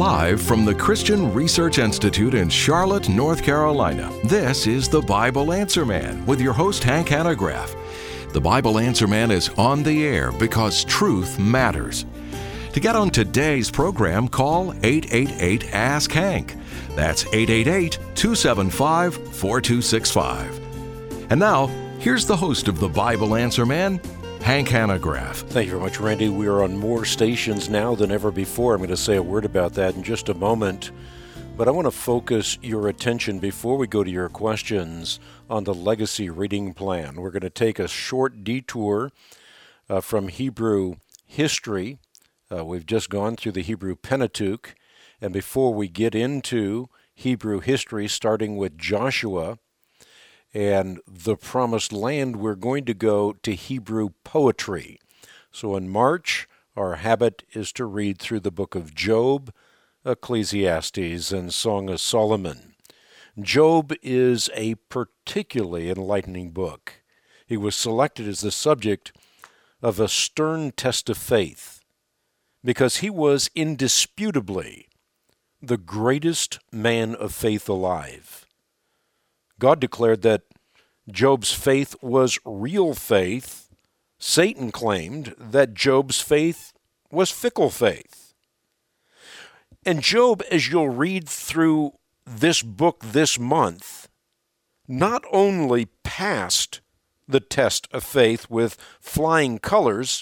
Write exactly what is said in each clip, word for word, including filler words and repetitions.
Live from the Christian Research Institute in Charlotte, North Carolina, this is the Bible Answer Man with your host, Hank Hanegraaff. The Bible Answer Man is on the air because truth matters. To get on today's program, call eight eight eight, ask Hank. That's eight eight eight, two seven five, four two six five. And now, here's the host of the Bible Answer Man, Hank Hanegraaff. Thank you very much, Randy. We are on more stations now than ever before. I'm going to say a word about that in just a moment. But I want to focus your attention before we go to your questions on the Legacy Reading Plan. We're going to take a short detour uh, from Hebrew history. Uh, we've just gone through the Hebrew Pentateuch. And before we get into Hebrew history, starting with Joshua and the Promised Land, we're going to go to Hebrew poetry. So in March, our habit is to read through the book of Job, Ecclesiastes, and Song of Solomon. Job is a particularly enlightening book. He was selected as the subject of a stern test of faith because he was indisputably the greatest man of faith alive. God declared that Job's faith was real faith. Satan claimed that Job's faith was fickle faith. And Job, as you'll read through this book this month, not only passed the test of faith with flying colors,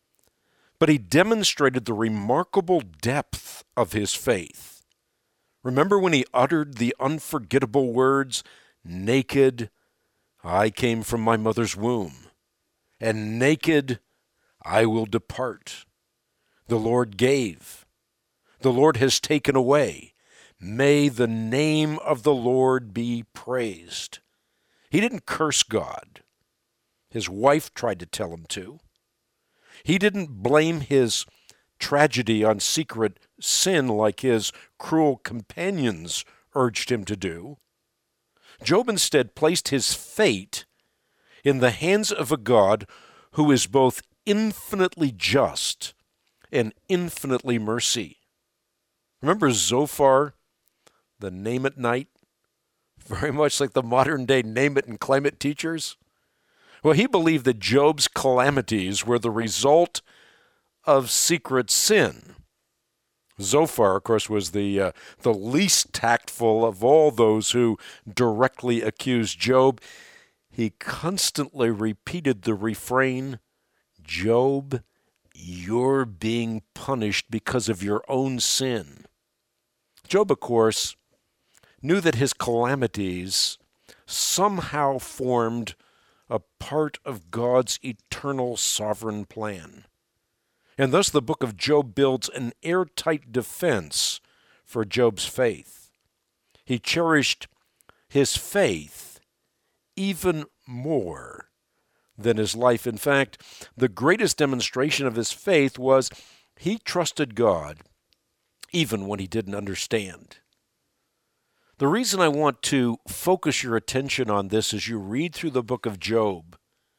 but he demonstrated the remarkable depth of his faith. Remember when he uttered the unforgettable words, "Naked I came from my mother's womb, and naked I will depart. The Lord gave, the Lord has taken away. May the name of the Lord be praised." He didn't curse God. His wife tried to tell him to. He didn't blame his tragedy on secret sin like his cruel companions urged him to do. Job instead placed his fate in the hands of a God who is both infinitely just and infinitely mercy. Remember Zophar, the name it night? Very much like the modern day name it and claim it teachers. Well, he believed that Job's calamities were the result of secret sin. Zophar, of course, was the uh, the least tactful of all those who directly accused Job. He constantly repeated the refrain, "Job, you're being punished because of your own sin." Job, of course, knew that his calamities somehow formed a part of God's eternal sovereign plan. And thus the book of Job builds an airtight defense for Job's faith. He cherished his faith even more than his life. In fact, the greatest demonstration of his faith was he trusted God even when he didn't understand. The reason I want to focus your attention on this as you read through the book of Job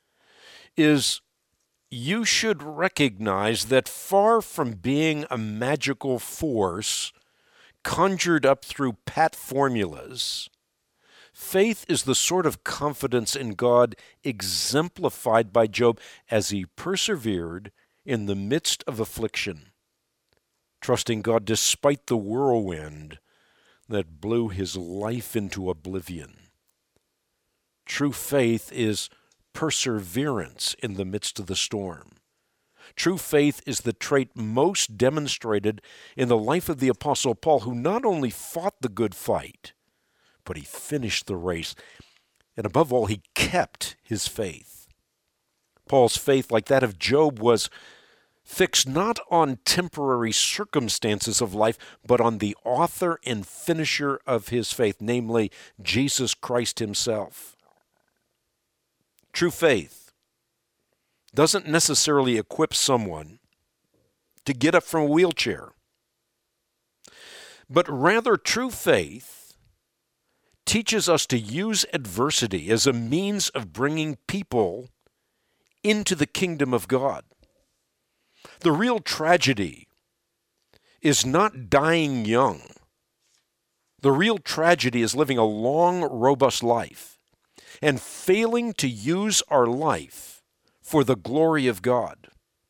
is you should recognize that far from being a magical force conjured up through pat formulas, faith is the sort of confidence in God exemplified by Job as he persevered in the midst of affliction, trusting God despite the whirlwind that blew his life into oblivion. True faith is perseverance in the midst of the storm. True faith is the trait most demonstrated in the life of the Apostle Paul, who not only fought the good fight, but he finished the race. And above all, he kept his faith. Paul's faith, like that of Job, was fixed not on temporary circumstances of life, but on the author and finisher of his faith, namely Jesus Christ himself. True faith doesn't necessarily equip someone to get up from a wheelchair, but rather true faith teaches us to use adversity as a means of bringing people into the kingdom of God. The real tragedy is not dying young. The real tragedy is living a long, robust life and failing to use our life for the glory of God.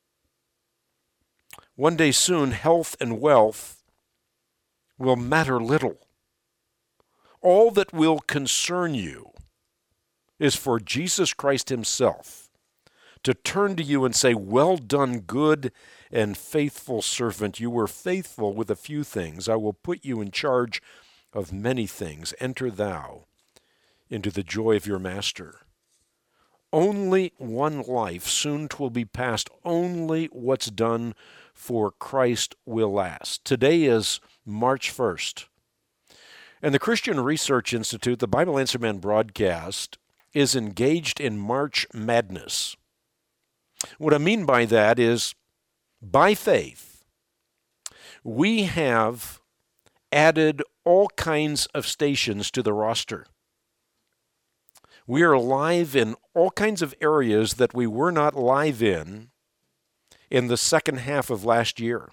One day soon, health and wealth will matter little. All that will concern you is for Jesus Christ himself to turn to you and say, "Well done, good and faithful servant. You were faithful with a few things. I will put you in charge of many things. Enter thou into the joy of your master." Only one life, soon 'twill be past. Only what's done for Christ will last. Today is March first. And the Christian Research Institute, the Bible Answer Man broadcast, is engaged in March Madness. What I mean by that is, by faith, we have added all kinds of stations to the roster. We are live in all kinds of areas that we were not live in in the second half of last year.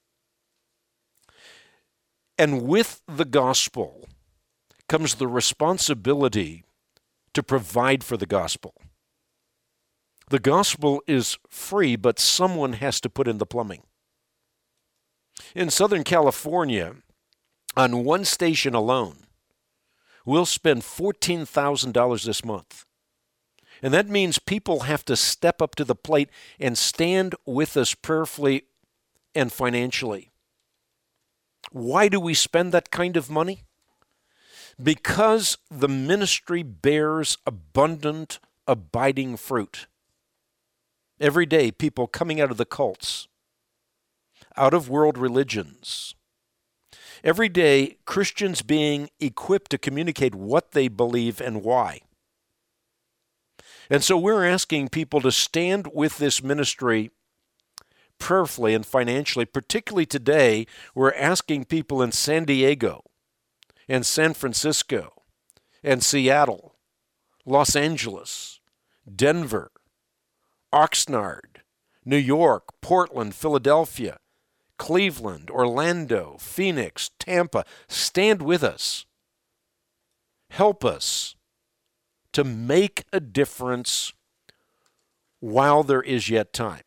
And with the gospel comes the responsibility to provide for the gospel. The gospel is free, but someone has to put in the plumbing. In Southern California, on one station alone, we'll spend fourteen thousand dollars this month. And that means people have to step up to the plate and stand with us prayerfully and financially. Why do we spend that kind of money? Because the ministry bears abundant, abiding fruit. Every day, people coming out of the cults, out of world religions. Every day, Christians being equipped to communicate what they believe and why. And so we're asking people to stand with this ministry prayerfully and financially. Particularly today, we're asking people in San Diego and San Francisco and Seattle, Los Angeles, Denver, Oxnard, New York, Portland, Philadelphia, Cleveland, Orlando, Phoenix, Tampa. Stand with us. Help us to make a difference while there is yet time.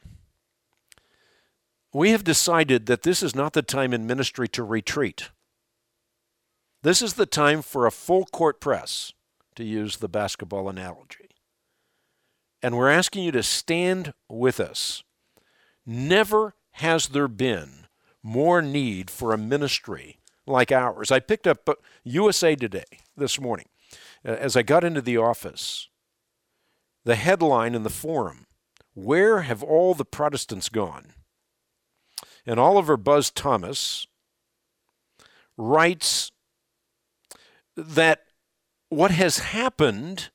We have decided that this is not the time in ministry to retreat. This is the time for a full court press, to use the basketball analogy. And we're asking you to stand with us. Never has there been more need for a ministry like ours. I picked up U S A Today this morning. As I got into the office, the headline in the forum, "Where have all the Protestants gone?" And Oliver Buzz Thomas writes that what has happened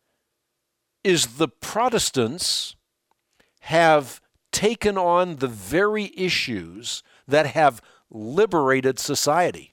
is the Protestants have taken on the very issues that have liberated society.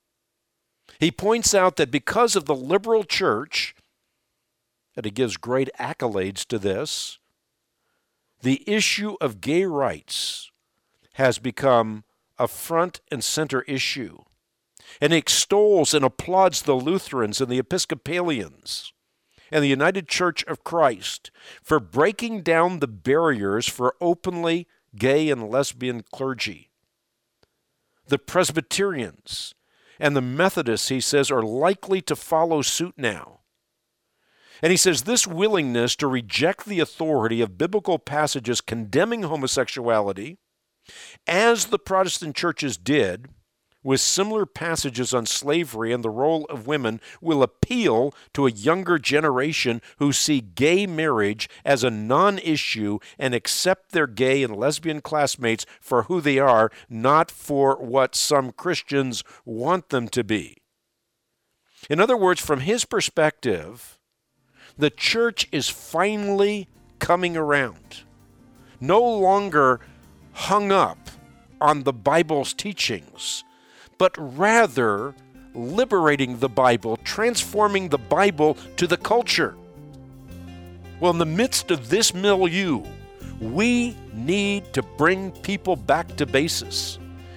He points out that because of the liberal church, and he gives great accolades to this, the issue of gay rights has become a front and center issue. And he extols and applauds the Lutherans and the Episcopalians and the United Church of Christ for breaking down the barriers for openly gay and lesbian clergy. The Presbyterians and the Methodists, he says, are likely to follow suit now. And he says this willingness to reject the authority of biblical passages condemning homosexuality, as the Protestant churches did with similar passages on slavery and the role of women, will appeal to a younger generation who see gay marriage as a non-issue and accept their gay and lesbian classmates for who they are, not for what some Christians want them to be. In other words, from his perspective, the church is finally coming around, no longer hung up on the Bible's teachings, but rather liberating the Bible, transforming the Bible to the culture. Well, in the midst of this milieu, we need to bring people back to basis.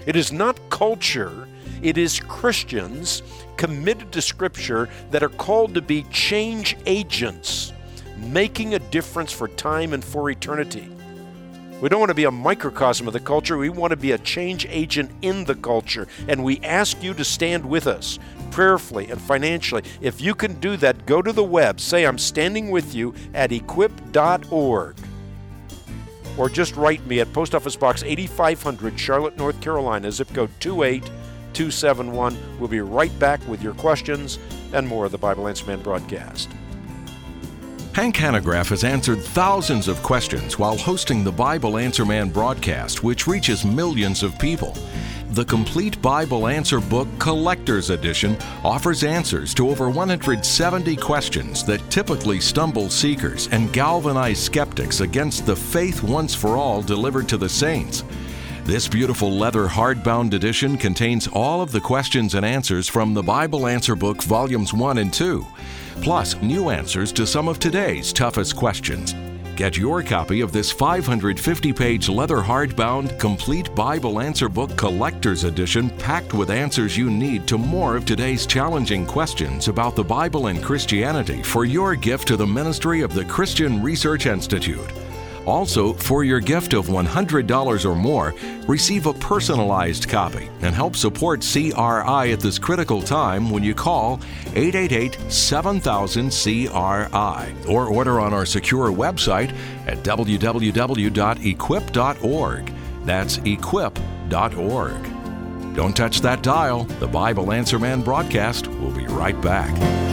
It is not culture. It is Christians committed to Scripture that are called to be change agents, making a difference for time and for eternity. We don't want to be a microcosm of the culture. We want to be a change agent in the culture. And we ask you to stand with us prayerfully and financially. If you can do that, go to the web. Say, I'm standing with you at equip dot org. Or just write me at Post Office Box eighty-five hundred, Charlotte, North Carolina, zip code two eight two seven one. We'll be right back with your questions and more of the Bible Answer Man broadcast. Hank Hanegraaff has answered thousands of questions while hosting the Bible Answer Man broadcast, which reaches millions of people. The Complete Bible Answer Book Collector's Edition offers answers to over one hundred seventy questions that typically stumble seekers and galvanize skeptics against the faith once for all delivered to the saints. This beautiful leather hardbound edition contains all of the questions and answers from the Bible Answer Book Volumes one and two, plus new answers to some of today's toughest questions. Get your copy of this five hundred fifty page leather hardbound Complete Bible Answer Book Collector's Edition, packed with answers you need to more of today's challenging questions about the Bible and Christianity, for your gift to the ministry of the Christian Research Institute. Also, for your gift of one hundred dollars or more, receive a personalized copy and help support C R I at this critical time when you call eight eight eight, seven thousand, C R I or order on our secure website at w w w dot equip dot org. That's equip dot org. Don't touch that dial. The Bible Answer Man broadcast will be right back.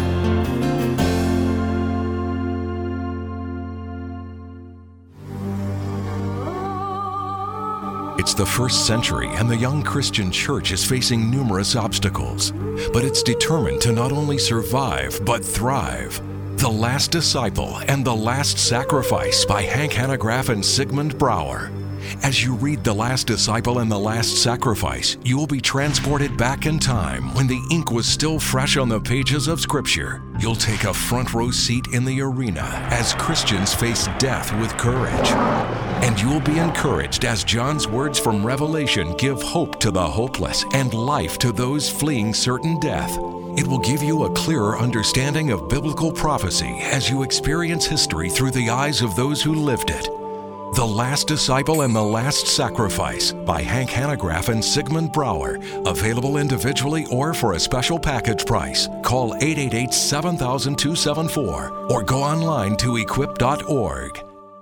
It's the first century, and the young Christian church is facing numerous obstacles, but it's determined to not only survive, but thrive. The Last Disciple and the Last Sacrifice by Hank Hanegraaff and Sigmund Brouwer. As you read The Last Disciple and the Last Sacrifice, you will be transported back in time when the ink was still fresh on the pages of Scripture. You'll take a front row seat in the arena as Christians face death with courage. And you'll be encouraged as John's words from Revelation give hope to the hopeless and life to those fleeing certain death. It will give you a clearer understanding of biblical prophecy as you experience history through the eyes of those who lived it. The Last Disciple and the Last Sacrifice by Hank Hanegraaff and Sigmund Brouwer. Available individually or for a special package price. Call eight eight eight, seven thousand, two seven four or go online to equip dot org.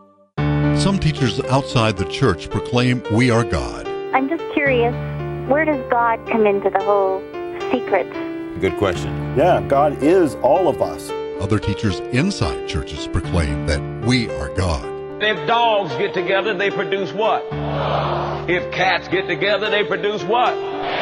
Some teachers outside the church proclaim we are God. I'm just curious, where does God come into the whole secret? Good question. Yeah, God is all of us. Other teachers inside churches proclaim that we are God. If dogs get together, they produce what? If cats get together, they produce what?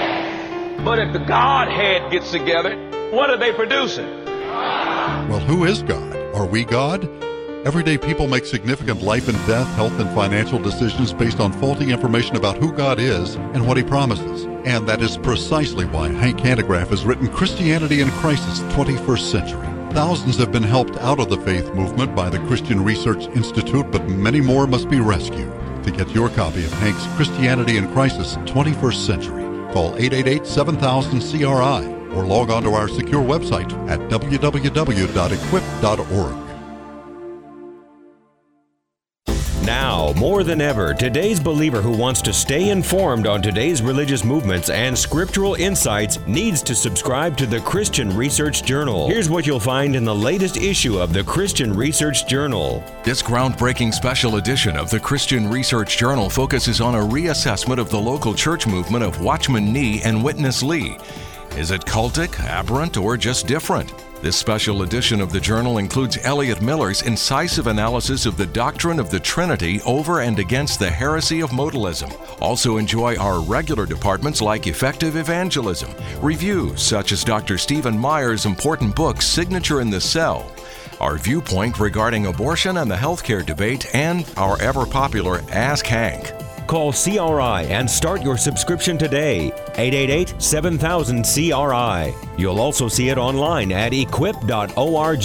But if the Godhead gets together, what are they producing? Well, who is God? Are we God? Everyday people make significant life and death, health, and financial decisions based on faulty information about who God is and what He promises. And that is precisely why Hank Hanegraaff has written Christianity in Crisis, twenty-first Century. Thousands have been helped out of the faith movement by the Christian Research Institute, but many more must be rescued. To get your copy of Hank's Christianity in Crisis, twenty-first Century, call eight eight eight, seven thousand, C R I or log on to our secure website at w w w dot equip dot org. Now, more than ever, today's believer who wants to stay informed on today's religious movements and scriptural insights needs to subscribe to the Christian Research Journal. Here's what you'll find in the latest issue of the Christian Research Journal. This groundbreaking special edition of the Christian Research Journal focuses on a reassessment of the local church movement of Watchman Nee and Witness Lee. Is it cultic, aberrant, or just different? This special edition of the journal includes Elliot Miller's incisive analysis of the doctrine of the Trinity over and against the heresy of modalism. Also enjoy our regular departments like Effective Evangelism, reviews such as Doctor Stephen Meyer's important book, Signature in the Cell, our viewpoint regarding abortion and the healthcare debate, and our ever-popular Ask Hank. Call C R I and start your subscription today. eight eight eight, seven thousand, C R I. You'll also see it online at equip dot org.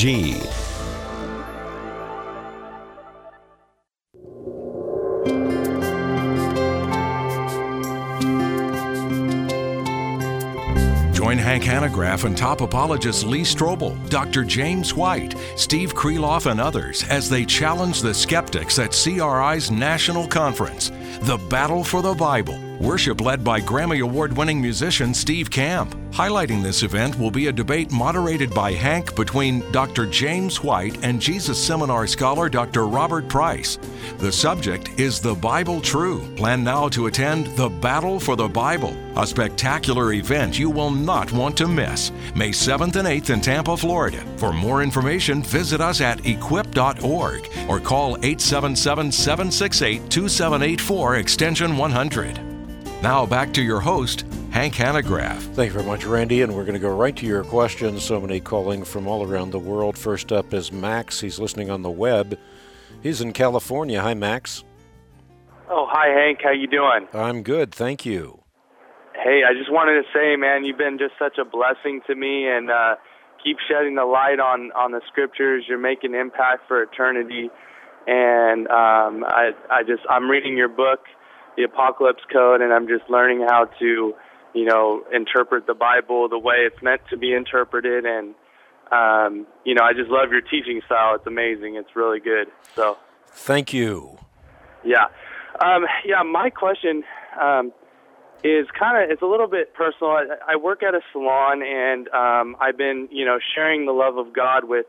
Join Hank Hanegraaff and top apologist Lee Strobel, Doctor James White, Steve Kreloff, and others as they challenge the skeptics at C R I's National Conference, The Battle for the Bible. Worship led by Grammy Award-winning musician Steve Camp. Highlighting this event will be a debate moderated by Hank between Doctor James White and Jesus Seminar scholar Doctor Robert Price. The subject is The Bible True. Plan now to attend The Battle for the Bible, a spectacular event you will not want to miss. May seventh and eighth in Tampa, Florida. For more information, visit us at equip dot org or call eight seven seven, seven six eight, two seven eight four extension one hundred. Now back to your host, Hank Hanegraaff. Thank you very much, Randy, and we're going to go right to your questions. So many calling from all around the world. First up is Max. He's listening on the web. He's in California. Hi, Max. Oh, hi, Hank. How you doing? I'm good, thank you. Hey, I just wanted to say, man, you've been just such a blessing to me, and uh, keep shedding the light on, on the scriptures. You're making impact for eternity, and um, I I just I'm reading your book, The Apocalypse Code, and I'm just learning how to, you know, interpret the Bible the way it's meant to be interpreted. And, um, you know, I just love your teaching style. It's amazing. It's really good. So, thank you. Yeah. Um, yeah, my question um, is kind of, it's a little bit personal. I, I work at a salon, and um, I've been, you know, sharing the love of God with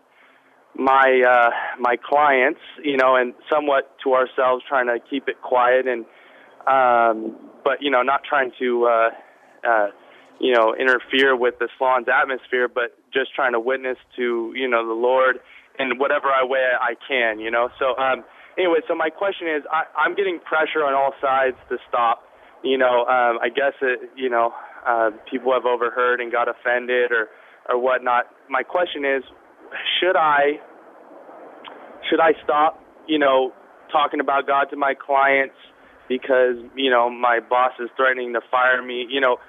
my uh, my clients, you know, and somewhat to ourselves, trying to keep it quiet and, Um, but, you know, not trying to, uh, uh, you know, interfere with the salon's atmosphere, but just trying to witness to, you know, the Lord in whatever way I can, you know. So, um, anyway, so my question is, I, I'm getting pressure on all sides to stop. You know, um, I guess, it, you know, uh, people have overheard and got offended or, or whatnot. My question is, should I, should I stop, you know, talking about God to my clients because, you know, my boss is threatening to fire me? You know,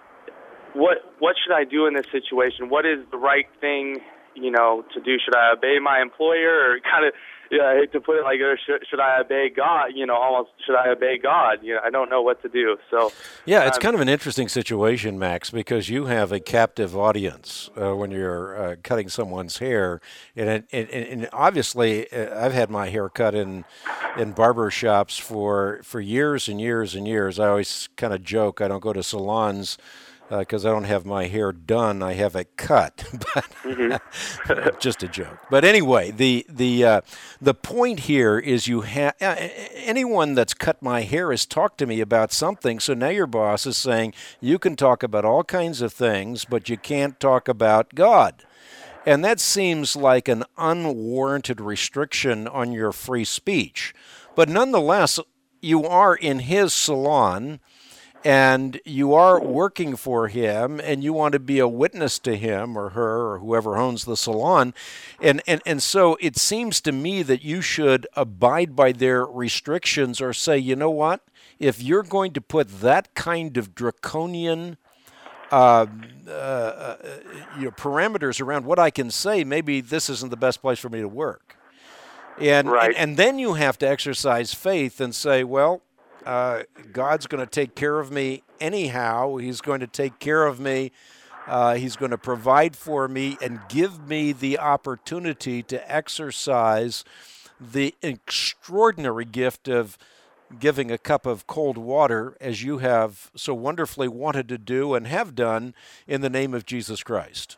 what what should I do in this situation? What is the right thing, you know, to do? Should I obey my employer, or kind of, yeah, I hate to put it like, or should, should I obey God? You know, almost, should I obey God? You know, I don't know what to do. So yeah, it's um, kind of an interesting situation, Max, because you have a captive audience uh, when you're uh, cutting someone's hair, and, it, and, and obviously, uh, I've had my hair cut in in barber shops for for years and years and years. I always kind of joke I don't go to salons because uh, I don't have my hair done, I have it cut. But mm-hmm. Just a joke. But anyway, the the uh, the point here is you have uh, anyone that's cut my hair has talked to me about something. So now your boss is saying you can talk about all kinds of things, but you can't talk about God. And that seems like an unwarranted restriction on your free speech. But nonetheless, you are in his salon, and you are working for him, and you want to be a witness to him or her or whoever owns the salon. And, and, and so it seems to me that you should abide by their restrictions, or say, you know what, if you're going to put that kind of draconian uh, uh, you know, parameters around what I can say, maybe this isn't the best place for me to work. And, right. and, and then you have to exercise faith and say, well, Uh, God's going to take care of me anyhow. He's going to take care of me. Uh, he's going to provide for me and give me the opportunity to exercise the extraordinary gift of giving a cup of cold water, as you have so wonderfully wanted to do and have done in the name of Jesus Christ.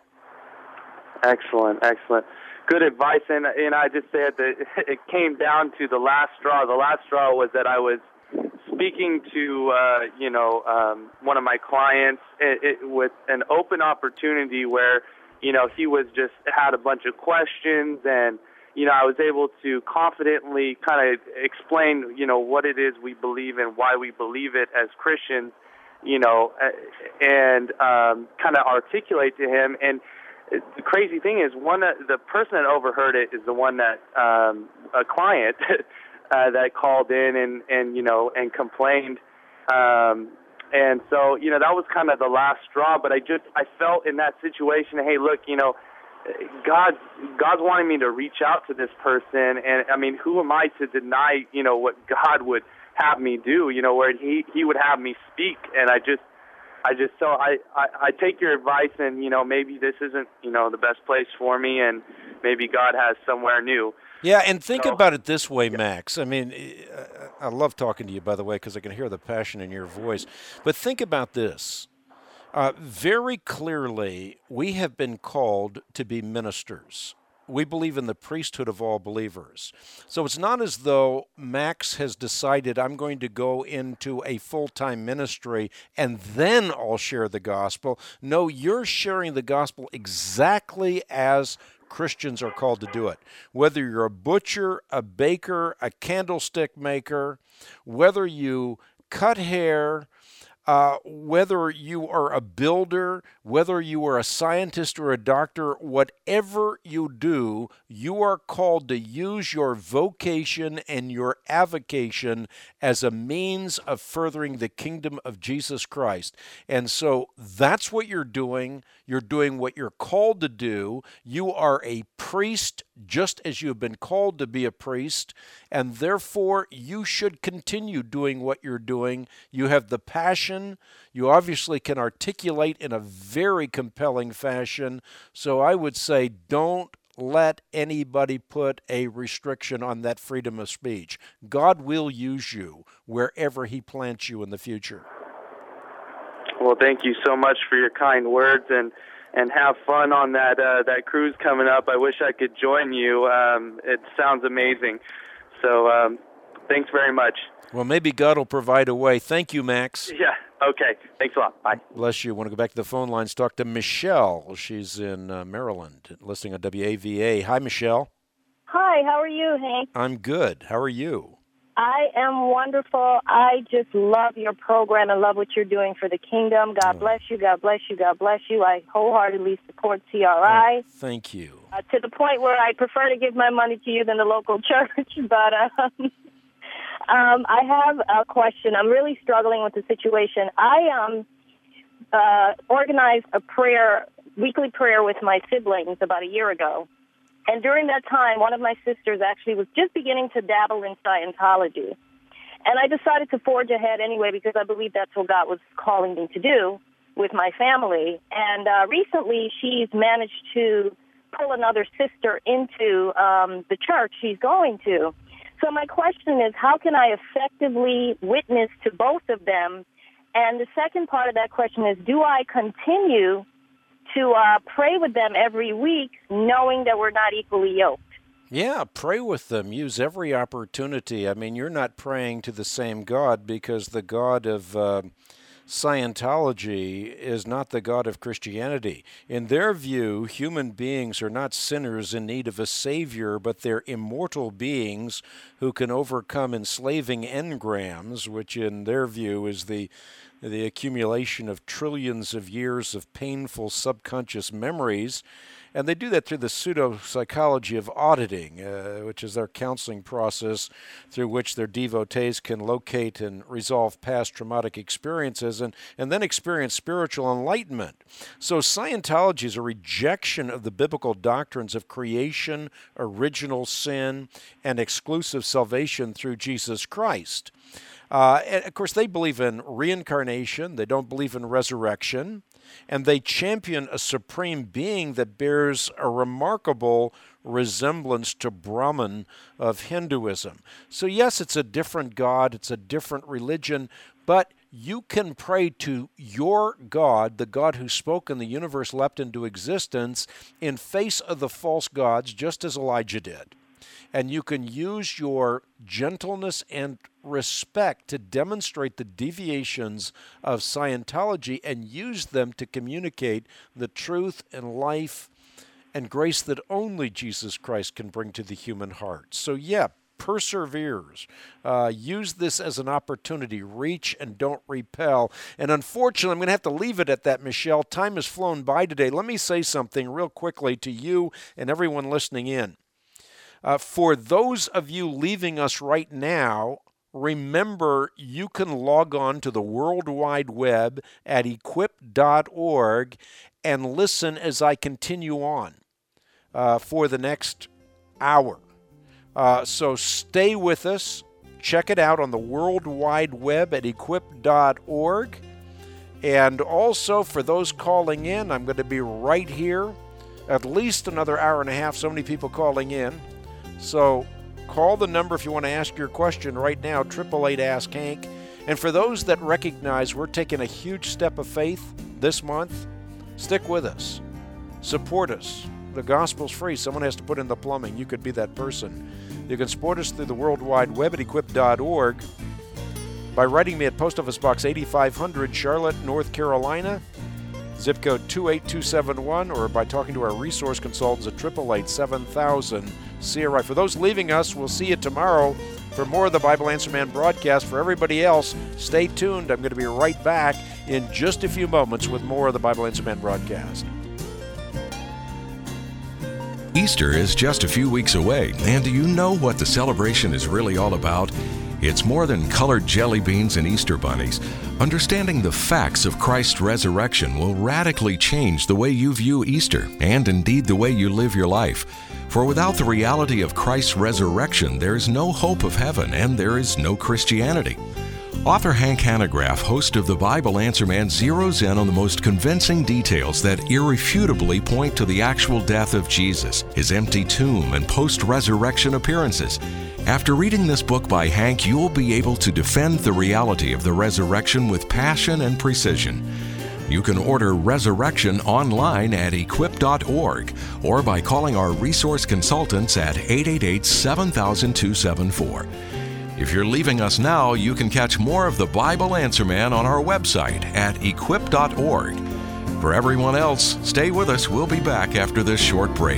Excellent, excellent. Good advice. And, and I just said that it came down to the last straw. The last straw was that I was speaking to, uh, you know, um, one of my clients it, it, with an open opportunity where, you know, he was just had a bunch of questions, and, you know, I was able to confidently kind of explain, you know, what it is we believe and why we believe it as Christians, you know, and um, kind of articulate to him. And the crazy thing is, one uh, the person that overheard it is the one that um, a client Uh, that called in and, and, you know, and complained. Um, and so, you know, that was kind of the last straw. But I just, I felt in that situation, hey, look, you know, God, God's wanting me to reach out to this person. And, I mean, who am I to deny, you know, what God would have me do, you know, where he, he would have me speak. And I just, I just so I, I I take your advice, and you know maybe this isn't you know the best place for me, and maybe God has somewhere new. Yeah, and think So- about it this way, Max. I mean, I love talking to you, by the way, because I can hear the passion in your voice. But think about this. Uh, very clearly, we have been called to be ministers. We believe in the priesthood of all believers. So it's not as though Max has decided, I'm going to go into a full-time ministry and then I'll share the gospel. No, you're sharing the gospel exactly as Christians are called to do it. Whether you're a butcher, a baker, a candlestick maker, whether you cut hair, Uh, whether you are a builder, whether you are a scientist or a doctor, whatever you do, you are called to use your vocation and your avocation as a means of furthering the kingdom of Jesus Christ. And so that's what you're doing. You're doing what you're called to do. You are a priest just as you have been called to be a priest, and therefore you should continue doing what you're doing. You have the passion. You obviously can articulate in a very compelling fashion. So I would say don't let anybody put a restriction on that freedom of speech. God will use you wherever he plants you in the future. Well, thank you so much for your kind words, and and have fun on that uh, that cruise coming up. I wish I could join you. Um, it sounds amazing. So um, thanks very much. Well, maybe God will provide a way. Thank you, Max. Yeah, okay. Thanks a lot. Bye. Bless you. I want to go back to the phone lines, talk to Michelle. She's in uh, Maryland, listening on W A V A. Hi, Michelle. Hi, how are you, Hank? I'm good. How are you? I am wonderful. I just love your program and love what you're doing for the kingdom. God bless you. God bless you. God bless you. I wholeheartedly support C R I. Oh, thank you. Uh, to the point where I prefer to give my money to you than the local church. But um, um, I have a question. I'm really struggling with the situation. I um, uh, organized a prayer, weekly prayer with my siblings about a year ago. And during that time, one of my sisters actually was just beginning to dabble in Scientology. And I decided to forge ahead anyway because I believe that's what God was calling me to do with my family. And uh, recently, she's managed to pull another sister into um, the church she's going to. So my question is, how can I effectively witness to both of them? And the second part of that question is, do I continue to uh, pray with them every week, knowing that we're not equally yoked? Yeah, pray with them. Use every opportunity. I mean, you're not praying to the same God because the God of uh, Scientology is not the God of Christianity. In their view, human beings are not sinners in need of a Savior, but they're immortal beings who can overcome enslaving engrams, which in their view is the the accumulation of trillions of years of painful subconscious memories. And they do that through the pseudo-psychology of auditing, uh, which is their counseling process through which their devotees can locate and resolve past traumatic experiences and, and then experience spiritual enlightenment. So Scientology is a rejection of the biblical doctrines of creation, original sin, and exclusive salvation through Jesus Christ. Uh, and of course, they believe in reincarnation. They don't believe in resurrection. And they champion a supreme being that bears a remarkable resemblance to Brahman of Hinduism. So yes, it's a different God. It's a different religion. But you can pray to your God, the God who spoke and the universe leapt into existence, in face of the false gods, just as Elijah did. And you can use your gentleness and respect to demonstrate the deviations of Scientology and use them to communicate the truth and life and grace that only Jesus Christ can bring to the human heart. So yeah, perseveres. Uh, use this as an opportunity. Reach and don't repel. And unfortunately, I'm going to have to leave it at that, Michelle. Time has flown by today. Let me say something real quickly to you and everyone listening in. Uh, for those of you leaving us right now, remember you can log on to the World Wide Web at equip dot org and listen as I continue on uh, for the next hour. Uh, so stay with us. Check it out on the World Wide Web at equip dot org. And also for those calling in, I'm going to be right here at least another hour and a half. So many people calling in. So call the number if you want to ask your question right now, eight eight eight, ask Hank. And for those that recognize we're taking a huge step of faith this month, stick with us. Support us. The gospel's free. Someone has to put in the plumbing. You could be that person. You can support us through the World Wide Web at equip dot org by writing me at Post Office Box eighty-five hundred, Charlotte, North Carolina, zip code two eight two seven one, or by talking to our resource consultants at eight eight eight, seven thousand, C R I. For those leaving us, we'll see you tomorrow for more of the Bible Answer Man broadcast. For everybody else, stay tuned. I'm going to be right back in just a few moments with more of the Bible Answer Man broadcast. Easter is just a few weeks away, and do you know what the celebration is really all about? It's more than colored jelly beans and Easter bunnies. Understanding the facts of Christ's resurrection will radically change the way you view Easter, and indeed the way you live your life. For without the reality of Christ's resurrection, there is no hope of heaven, and there is no Christianity. Author Hank Hanegraaff, host of the Bible Answer Man, zeroes in on the most convincing details that irrefutably point to the actual death of Jesus, his empty tomb, and post-resurrection appearances. After reading this book by Hank, you'll be able to defend the reality of the resurrection with passion and precision. You can order Resurrection online at equip dot org or by calling our resource consultants at eight eight eight, seven thousand, two seven four. If you're leaving us now, you can catch more of the Bible Answer Man on our website at equip dot org. For everyone else, stay with us. We'll be back after this short break.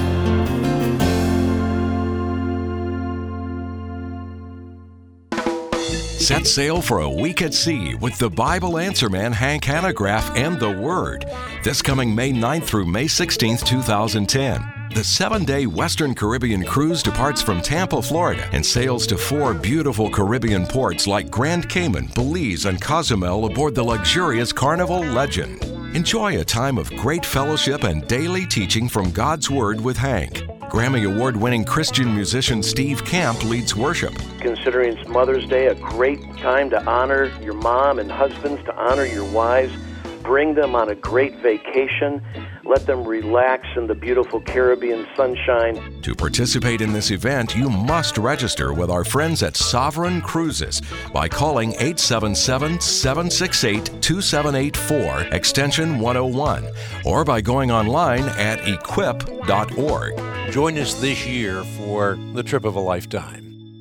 Set sail for a week at sea with the Bible Answer Man, Hank Hanegraaff, and the Word. This coming May ninth through May sixteenth, two thousand ten. The seven-day Western Caribbean cruise departs from Tampa, Florida, and sails to four beautiful Caribbean ports like Grand Cayman, Belize, and Cozumel aboard the luxurious Carnival Legend. Enjoy a time of great fellowship and daily teaching from God's Word with Hank. Grammy Award-winning Christian musician Steve Camp leads worship. Considering it's Mother's Day, a great time to honor your mom, and husbands to honor your wives. Bring them on a great vacation. Let them relax in the beautiful Caribbean sunshine. To participate in this event, you must register with our friends at Sovereign Cruises by calling eight seven seven, seven six eight, two seven eight four, extension one oh one, or by going online at equip dot org. Join us this year for the trip of a lifetime.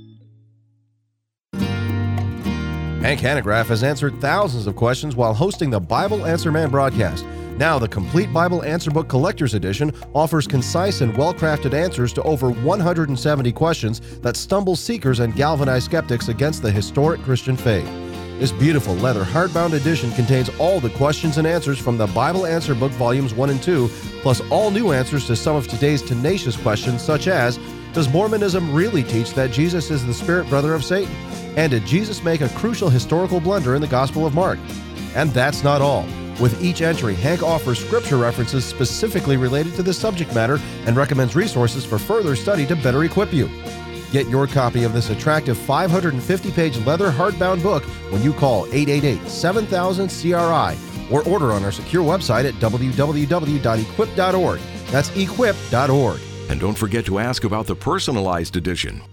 Hank Hanegraaff has answered thousands of questions while hosting the Bible Answer Man broadcast. Now, the Complete Bible Answer Book Collector's Edition offers concise and well-crafted answers to over one hundred seventy questions that stumble seekers and galvanize skeptics against the historic Christian faith. This beautiful leather hardbound edition contains all the questions and answers from the Bible Answer Book Volumes one and two, plus all new answers to some of today's tenacious questions, such as, does Mormonism really teach that Jesus is the spirit brother of Satan? And did Jesus make a crucial historical blunder in the Gospel of Mark? And that's not all. With each entry, Hank offers scripture references specifically related to the subject matter and recommends resources for further study to better equip you. Get your copy of this attractive five hundred fifty page leather hardbound book when you call eight eight eight, seven thousand, C R I or order on our secure website at w w w dot equip dot org. That's equip dot org. And don't forget to ask about the personalized edition.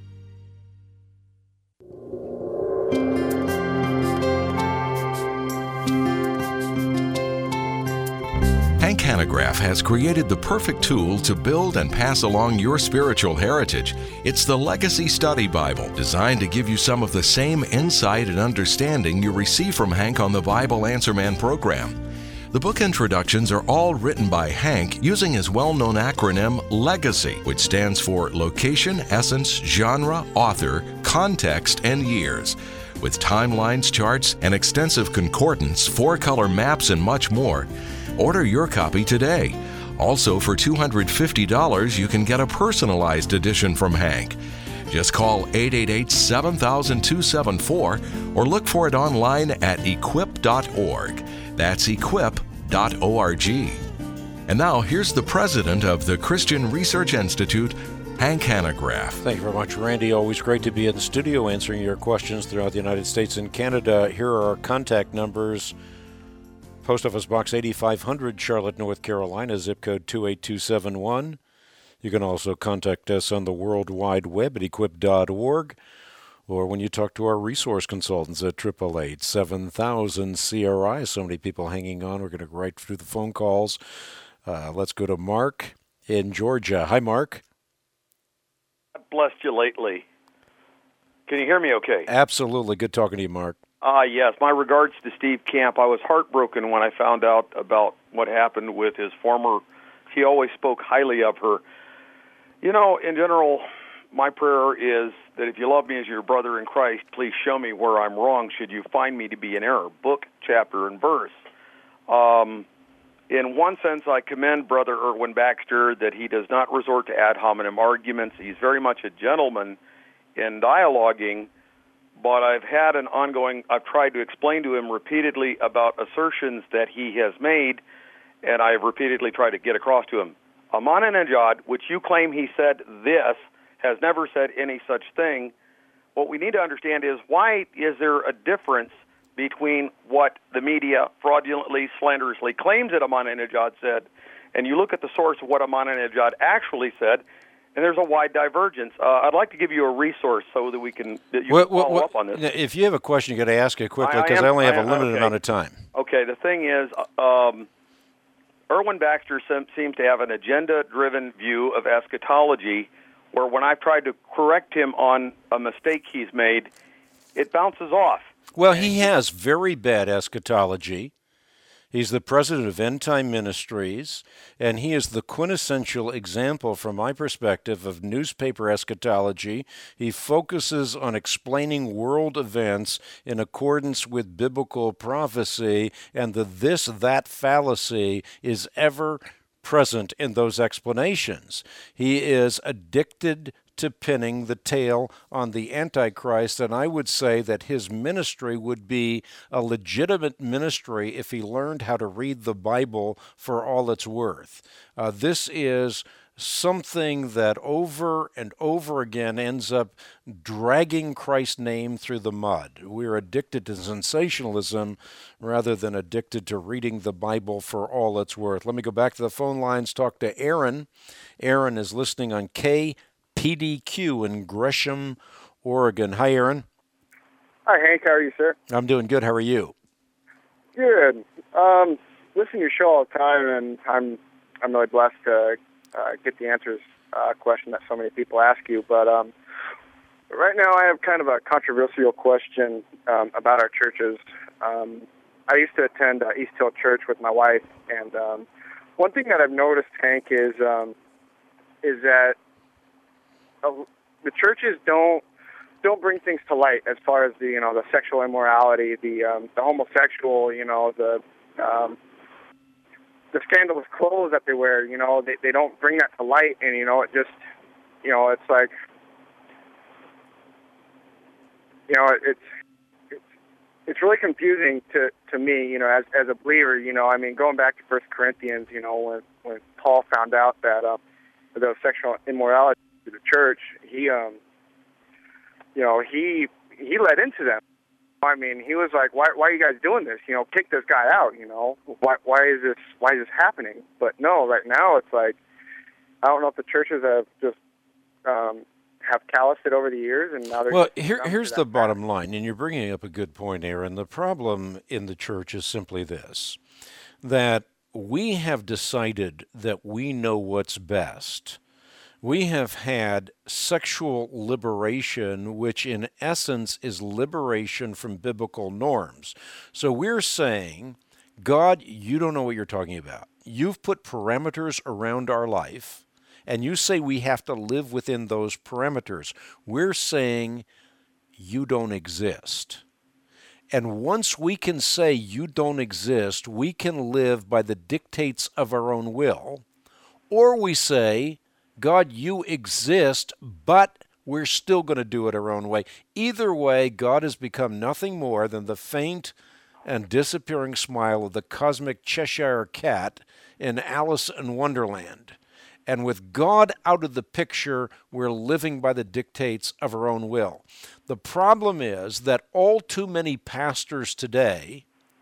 Hank Hanegraaff has created the perfect tool to build and pass along your spiritual heritage. It's the Legacy Study Bible, designed to give you some of the same insight and understanding you receive from Hank on the Bible Answer Man program. The book introductions are all written by Hank using his well-known acronym LEGACY, which stands for Location, Essence, Genre, Author, Context, and Years. With timelines, charts, an extensive concordance, four-color maps, and much more. Order your copy today. Also, for two hundred fifty dollars, you can get a personalized edition from Hank. Just call eight eight eight, seven thousand, two seven four or look for it online at equip dot org. That's equip dot org. And now, here's the president of the Christian Research Institute, Hank Hanegraaff. Thank you very much, Randy. Always great to be in the studio answering your questions throughout the United States and Canada. Here are our contact numbers. Post Office Box eighty-five hundred, Charlotte, North Carolina, zip code two eight two seven one. You can also contact us on the World Wide Web at equip dot org, or when you talk to our resource consultants at eight eight eight, seven thousand, C R I. So many people hanging on. We're going to go right through the phone calls. Uh, let's go to Mark in Georgia. Hi, Mark. I've blessed you lately. Can you hear me okay? Absolutely. Good talking to you, Mark. Ah, uh, yes. My regards to Steve Camp. I was heartbroken when I found out about what happened with his former, he always spoke highly of her. You know, in general, my prayer is that if you love me as your brother in Christ, please show me where I'm wrong should you find me to be in error. Book, chapter, and verse. Um, in one sense, I commend Brother Erwin Baxter that he does not resort to ad hominem arguments. He's very much a gentleman in dialoguing, but I've had an ongoing, I've tried to explain to him repeatedly about assertions that he has made, and I've repeatedly tried to get across to him. Ahmadinejad, which you claim he said this, has never said any such thing. What we need to understand is, why is there a difference between what the media fraudulently, slanderously claims that Ahmadinejad said, and you look at the source of what Ahmadinejad actually said, and there's a wide divergence. Uh, I'd like to give you a resource so that we can that you what, can follow what, up on this. If you have a question, you got to ask it quickly, because I, I, I only have I am, a limited okay. amount of time. Okay, the thing is, um, Erwin Baxter sem- seems to have an agenda-driven view of eschatology, where when I've tried to correct him on a mistake he's made, it bounces off. Well, he has very bad eschatology. He's the president of End Time Ministries, and he is the quintessential example, from my perspective, of newspaper eschatology. He focuses on explaining world events in accordance with biblical prophecy, and the this-that fallacy is ever present in those explanations. He is addicted to pinning the tail on the Antichrist, and I would say that his ministry would be a legitimate ministry if he learned how to read the Bible for all it's worth. Uh, this is something that over and over again ends up dragging Christ's name through the mud. We're addicted to sensationalism rather than addicted to reading the Bible for all it's worth. Let me go back to the phone lines, talk to Aaron. Aaron is listening on K P D Q in Gresham, Oregon. Hi, Aaron. Hi, Hank. How are you, sir? I'm doing good. How are you? Good. Um, listen to your show all the time, and I'm I'm really blessed to uh, get the answers uh, question that so many people ask you. But um, right now, I have kind of a controversial question um, about our churches. Um, I used to attend uh, East Hill Church with my wife, and um, one thing that I've noticed, Hank, is um, is that uh, the churches don't don't bring things to light as far as the you know the sexual immorality, the um, the homosexual, you know the um, the scandalous clothes that they wear. You know they they don't bring that to light, and you know it just you know it's like you know it's it's it's really confusing to to me. You know as as a believer, you know I mean going back to First Corinthians, you know when when Paul found out that uh, there was sexual immorality to the church, he um. You know, he he led into them. I mean, he was like, "Why, why are you guys doing this? You know, kick this guy out. You know, why, why is this, why is this happening?" But no, right now it's like, I don't know if the churches have just um, have calloused it over the years, and now they're. Well, here, here's the bottom line, and you're bringing up a good point, Aaron. The problem in the church is simply this: that we have decided that we know what's best. We have had sexual liberation, which in essence is liberation from biblical norms. So we're saying, God, you don't know what you're talking about. You've put parameters around our life, and you say we have to live within those parameters. We're saying you don't exist. And once we can say you don't exist, we can live by the dictates of our own will, or we say, God, you exist, but we're still going to do it our own way. Either way, God has become nothing more than the faint and disappearing smile of the cosmic Cheshire cat in Alice in Wonderland. And with God out of the picture, we're living by the dictates of our own will. The problem is that all too many pastors today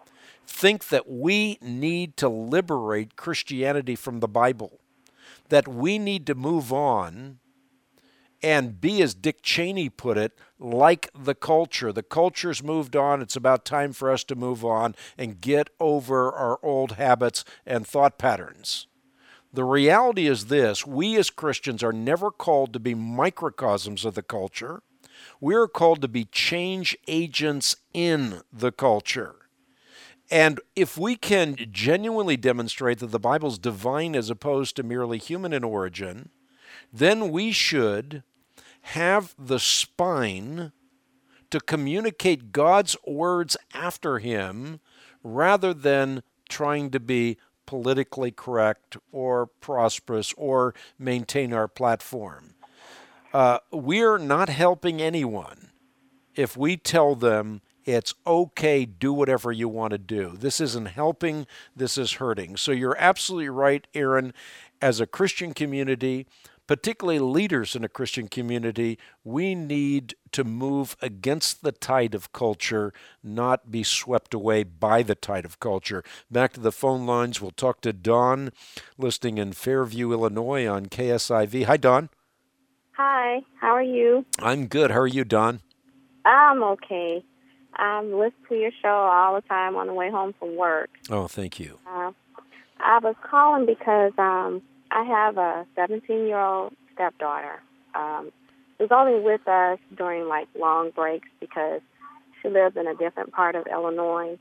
think that we need to liberate Christianity from the Bible, that we need to move on and be, as Dick Cheney put it, like the culture. The culture's moved on. It's about time for us to move on and get over our old habits and thought patterns. The reality is this: we as Christians are never called to be microcosms of the culture. We are called to be change agents in the culture. And if we can genuinely demonstrate that the Bible's divine as opposed to merely human in origin, then we should have the spine to communicate God's words after him rather than trying to be politically correct or prosperous or maintain our platform. Uh, we're not helping anyone if we tell them it's okay, do whatever you want to do. This isn't helping, this is hurting. So you're absolutely right, Aaron. As a Christian community, particularly leaders in a Christian community, we need to move against the tide of culture, not be swept away by the tide of culture. Back to the phone lines, we'll talk to Dawn, listening in Fairview, Illinois on K S I V. Hi, Dawn. Hi, how are you? I'm good. How are you, Dawn? I'm okay. I listen to your show all the time on the way home from work. Oh, thank you. Uh, I was calling because um, I have a seventeen-year-old stepdaughter. Um, who's only with us during, like, long breaks because she lives in a different part of Illinois.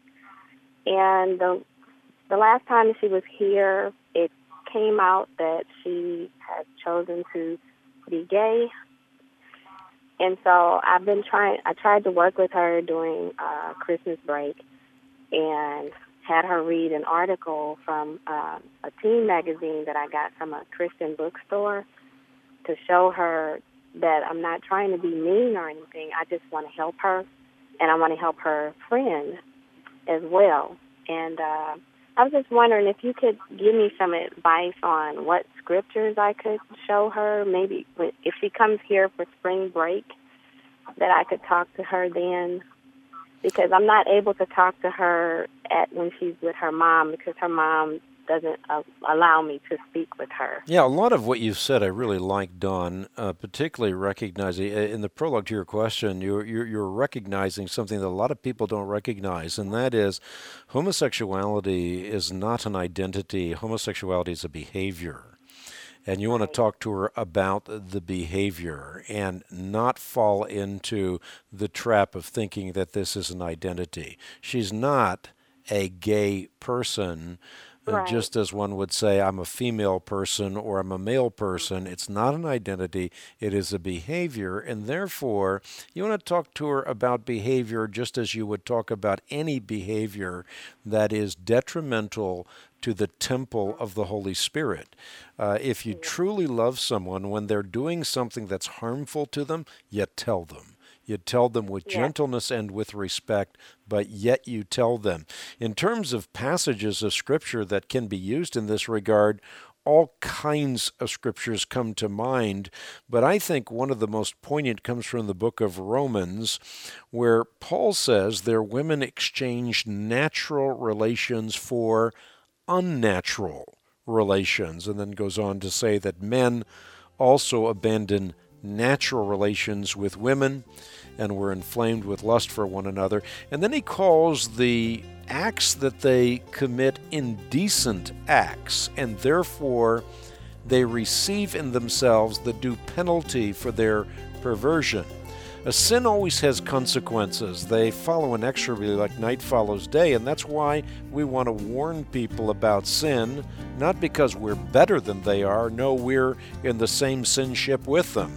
And the, the last time she was here, it came out that she had chosen to be gay. And so I've been trying, I tried to work with her during uh, Christmas break and had her read an article from uh, a teen magazine that I got from a Christian bookstore to show her that I'm not trying to be mean or anything. I just want to help her, and I want to help her friend as well. And uh, I was just wondering if you could give me some advice on what scriptures I could show her, maybe if she comes here for spring break, that I could talk to her then, because I'm not able to talk to her at when she's with her mom because her mom doesn't uh, allow me to speak with her. Yeah, a lot of what you've said I really like, Dawn, uh, particularly recognizing, in the prologue to your question, you're, you're, you're recognizing something that a lot of people don't recognize, and that is homosexuality is not an identity. Homosexuality is a behavior. And you want to talk to her about the behavior and not fall into the trap of thinking that this is an identity. She's not a gay person. Right. Just as one would say, I'm a female person or I'm a male person. It's not an identity. It is a behavior. And therefore, you want to talk to her about behavior just as you would talk about any behavior that is detrimental to the temple of the Holy Spirit. Uh, if you truly love someone, when they're doing something that's harmful to them, you tell them. You tell them with yeah. gentleness and with respect, but yet you tell them. In terms of passages of Scripture that can be used in this regard, all kinds of scriptures come to mind, but I think one of the most poignant comes from the book of Romans, where Paul says their women exchanged natural relations for unnatural relations, and then goes on to say that men also abandon natural relations with women and were inflamed with lust for one another. And then he calls the acts that they commit indecent acts, and therefore they receive in themselves the due penalty for their perversion. A sin always has consequences. They follow inexorably like night follows day, and that's why we want to warn people about sin, not because we're better than they are. No, we're in the same sin ship with them.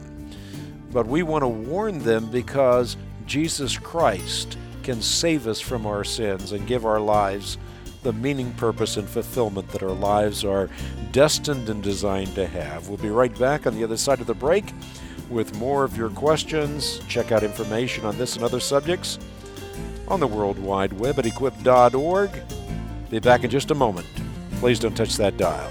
But we want to warn them because Jesus Christ can save us from our sins and give our lives the meaning, purpose, and fulfillment that our lives are destined and designed to have. We'll be right back on the other side of the break with more of your questions. Check out information on this and other subjects on the World Wide Web at equip dot org. Be back in just a moment. Please don't touch that dial.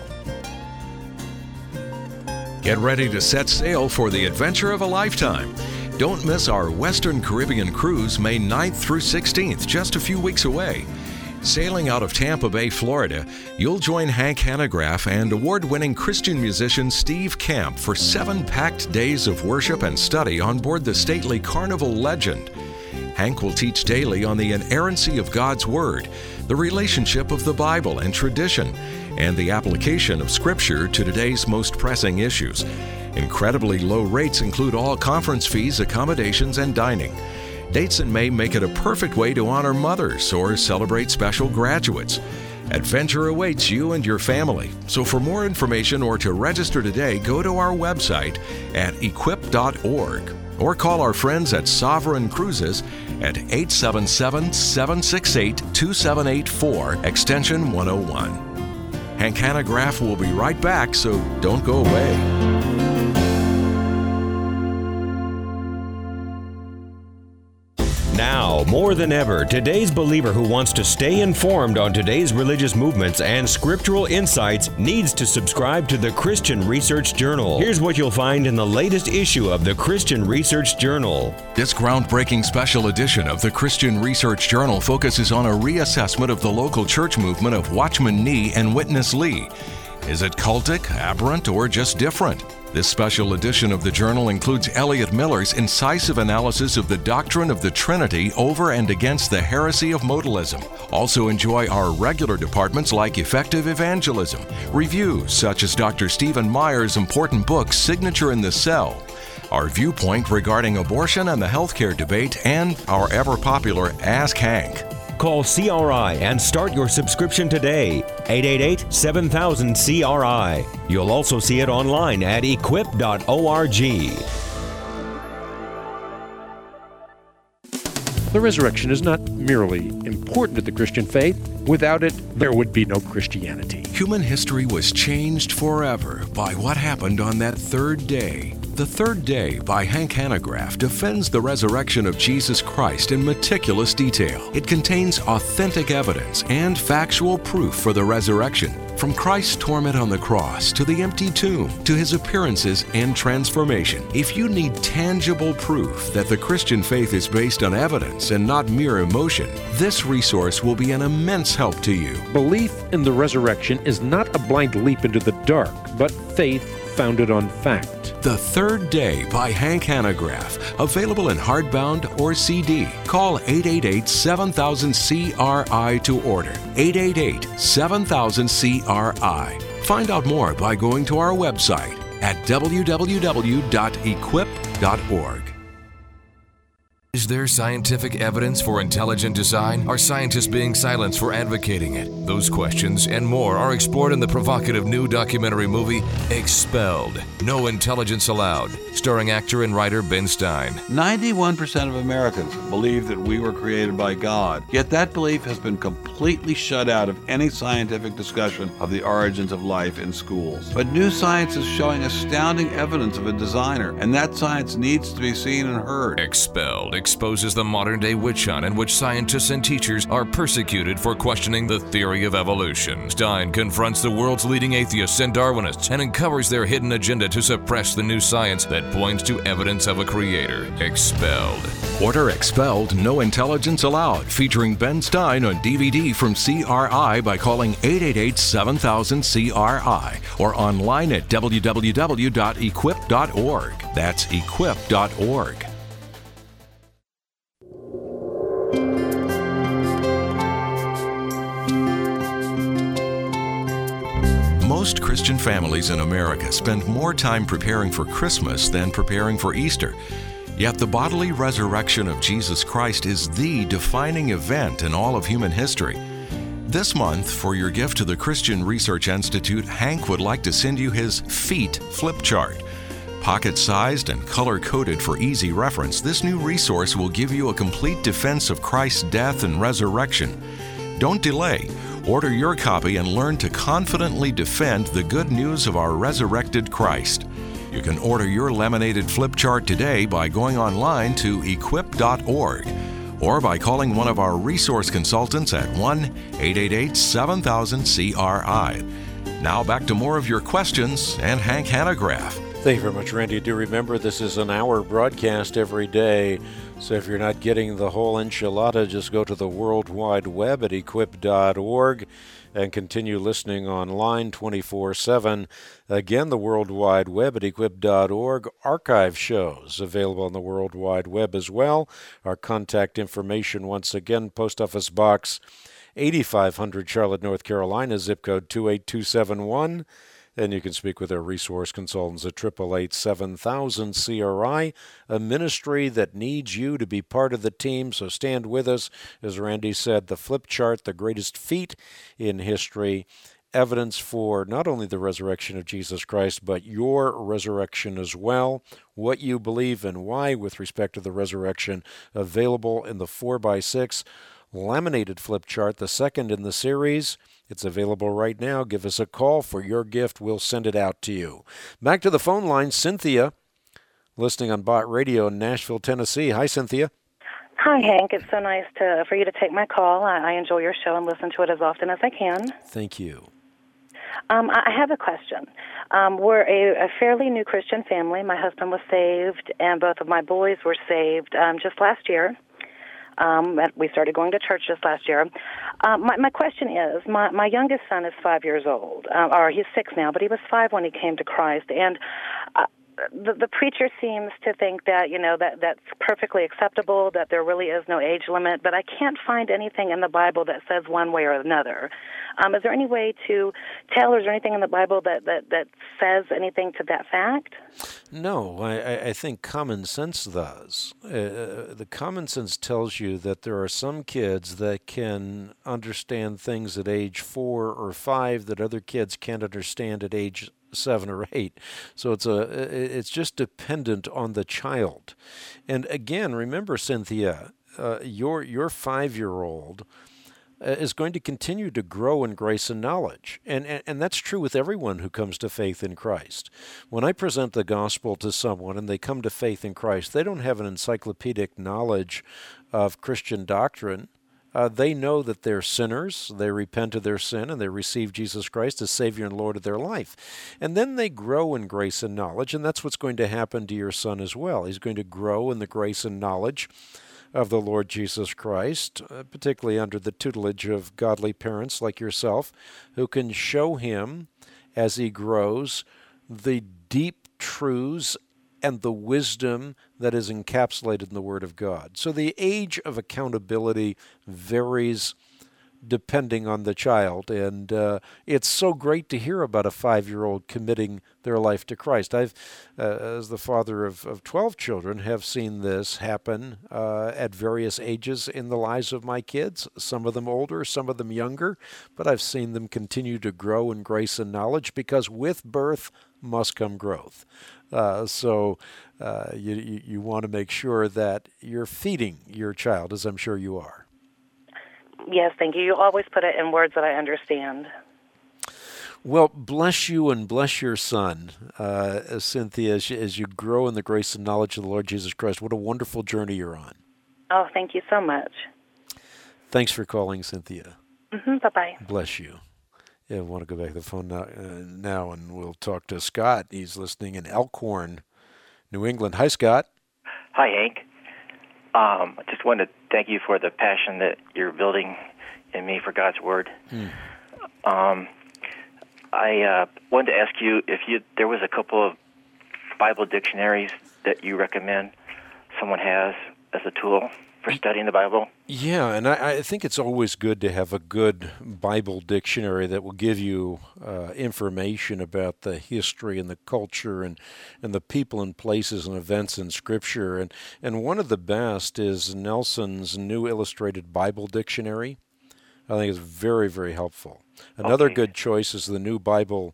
Get ready to set sail for the adventure of a lifetime. Don't miss our Western Caribbean cruise May ninth through sixteenth, just a few weeks away. Sailing out of Tampa Bay, Florida, you'll join Hank Hanegraaff and award-winning Christian musician Steve Camp for seven packed days of worship and study on board the stately Carnival Legend. Hank will teach daily on the inerrancy of God's Word, the relationship of the Bible and tradition, and the application of Scripture to today's most pressing issues. Incredibly low rates include all conference fees, accommodations, and dining. Dates in May make it a perfect way to honor mothers or celebrate special graduates. Adventure awaits you and your family. So for more information or to register today, go to our website at equip dot org or call our friends at Sovereign Cruises at eight seven seven, seven six eight, two seven eight four, extension one oh one. Hank Hanegraaff will be right back, so don't go away. Now, more than ever, today's believer who wants to stay informed on today's religious movements and scriptural insights needs to subscribe to the Christian Research Journal. Here's what you'll find in the latest issue of the Christian Research Journal. This groundbreaking special edition of the Christian Research Journal focuses on a reassessment of the local church movement of Watchman Nee and Witness Lee. Is it cultic, aberrant, or just different? This special edition of the journal includes Elliot Miller's incisive analysis of the doctrine of the Trinity over and against the heresy of modalism. Also enjoy our regular departments like effective evangelism, reviews such as Doctor Stephen Meyer's important book, Signature in the Cell, our viewpoint regarding abortion and the healthcare debate, and our ever-popular Ask Hank. Call C R I and start your subscription today. eight eight eight, seven thousand, C R I. You'll also see it online at equip dot org. The resurrection is not merely important to the Christian faith. Without it, there would be no Christianity. Human history was changed forever by what happened on that third day. The Third Day by Hank Hanegraaff defends the resurrection of Jesus Christ in meticulous detail. It contains authentic evidence and factual proof for the resurrection, from Christ's torment on the cross to the empty tomb to his appearances and transformation. If you need tangible proof that the Christian faith is based on evidence and not mere emotion, this resource will be an immense help to you. Belief in the resurrection is not a blind leap into the dark, but faith founded on fact. The Third Day by Hank Hanegraaff, available in hardbound or C D. Call eight eight eight, seven thousand, C R I to order. eight eight eight, seven thousand, C R I. Find out more by going to our website at w w w dot equip dot org. Is there scientific evidence for intelligent design? Are scientists being silenced for advocating it? Those questions and more are explored in the provocative new documentary movie, Expelled, No Intelligence Allowed, starring actor and writer Ben Stein. ninety-one percent of Americans believe that we were created by God, yet that belief has been completely shut out of any scientific discussion of the origins of life in schools. But new science is showing astounding evidence of a designer, and that science needs to be seen and heard. Expelled exposes the modern-day witch hunt in which scientists and teachers are persecuted for questioning the theory of evolution. Stein confronts the world's leading atheists and Darwinists and uncovers their hidden agenda to suppress the new science that points to evidence of a creator. Expelled. Order Expelled, No Intelligence Allowed, featuring Ben Stein on D V D from C R I by calling eight eight eight, seven thousand, C R I or online at w w w dot equip dot org. That's equip dot org. Most Christian families in America spend more time preparing for Christmas than preparing for Easter. Yet the bodily resurrection of Jesus Christ is the defining event in all of human history. This month, for your gift to the Christian Research Institute, Hank would like to send you his Feet flip chart. Pocket-sized and color-coded for easy reference, this new resource will give you a complete defense of Christ's death and resurrection. Don't delay. Order your copy and learn to confidently defend the good news of our resurrected Christ. You can order your laminated flip chart today by going online to equip dot org or by calling one of our resource consultants at one eight eight eight, seven thousand, C R I. Now back to more of your questions and Hank Hanegraaff. Thank you very much, Randy. Do remember this is an hour broadcast every day. So if you're not getting the whole enchilada, just go to the World Wide Web at equip dot org and continue listening online twenty-four seven. Again, the World Wide Web at equip dot org. Archive shows available on the World Wide Web as well. Our contact information, once again, Post Office Box eighty-five hundred, Charlotte, North Carolina, zip code two eight two seven one. And you can speak with our resource consultants at eight eight eight, seven thousand C R I, a ministry that needs you to be part of the team. So stand with us. As Randy said, the flip chart, the greatest feat in history, evidence for not only the resurrection of Jesus Christ, but your resurrection as well, what you believe and why with respect to the resurrection, available in the four by six laminated flip chart, the second in the series. It's available right now. Give us a call for your gift. We'll send it out to you. Back to the phone line, Cynthia, listening on Bott Radio in Nashville, Tennessee. Hi, Cynthia. Hi, Hank. It's so nice to for you to take my call. I, I enjoy your show and listen to it as often as I can. Thank you. Um, I have a question. Um, we're a, a fairly new Christian family. My husband was saved, and both of my boys were saved um, just last year. Um, we started going to church just last year. Uh, my, my question is, my, my youngest son is five years old, uh, or he's six now, but he was five when he came to Christ. And uh, the, the preacher seems to think that, you know, that that's perfectly acceptable, that there really is no age limit, but I can't find anything in the Bible that says one way or another. Um, is there any way to tell, or is there anything in the Bible that, that, that says anything to that fact? No, I, I think common sense does. Uh, the common sense tells you that there are some kids that can understand things at age four or five that other kids can't understand at age seven or eight. So it's a it's just dependent on the child. And again, remember, Cynthia, uh, your your five-year-old is going to continue to grow in grace and knowledge. And, and and that's true with everyone who comes to faith in Christ. When I present the gospel to someone and they come to faith in Christ, they don't have an encyclopedic knowledge of Christian doctrine. Uh, they know that they're sinners, they repent of their sin, and they receive Jesus Christ as Savior and Lord of their life. And then they grow in grace and knowledge, and that's what's going to happen to your son as well. He's going to grow in the grace and knowledge of the Lord Jesus Christ, uh, particularly under the tutelage of godly parents like yourself, who can show him, as he grows, the deep truths and the wisdom that is encapsulated in the Word of God. So the age of accountability varies depending on the child, and uh, it's so great to hear about a five-year-old committing their life to Christ. I've, uh, as the father of, of twelve children, have seen this happen uh, at various ages in the lives of my kids, some of them older, some of them younger, but I've seen them continue to grow in grace and knowledge, because with birth must come growth. Uh, so uh, you, you, you want to make sure that you're feeding your child, as I'm sure you are. Yes, thank you. You always put it in words that I understand. Well, bless you and bless your son, uh, Cynthia, as you, as you grow in the grace and knowledge of the Lord Jesus Christ. What a wonderful journey you're on. Oh, thank you so much. Thanks for calling, Cynthia. Mm-hmm, bye-bye. Bless you. Yeah, I want to go back to the phone now, uh, now, and we'll talk to Scott. He's listening in Elkhorn, New England. Hi, Scott. Hi, Hank. Um, I just wanted to thank you for the passion that you're building in me for God's Word. Hmm. Um, I uh, wanted to ask you if you there was a couple of Bible dictionaries that you recommend someone has as a tool for studying the Bible. Yeah, and I, I think it's always good to have a good Bible dictionary that will give you uh, information about the history and the culture and, and the people and places and events in Scripture. And, and one of the best is Nelson's New Illustrated Bible Dictionary. I think it's very, very helpful. Another Okay. good choice is the New Bible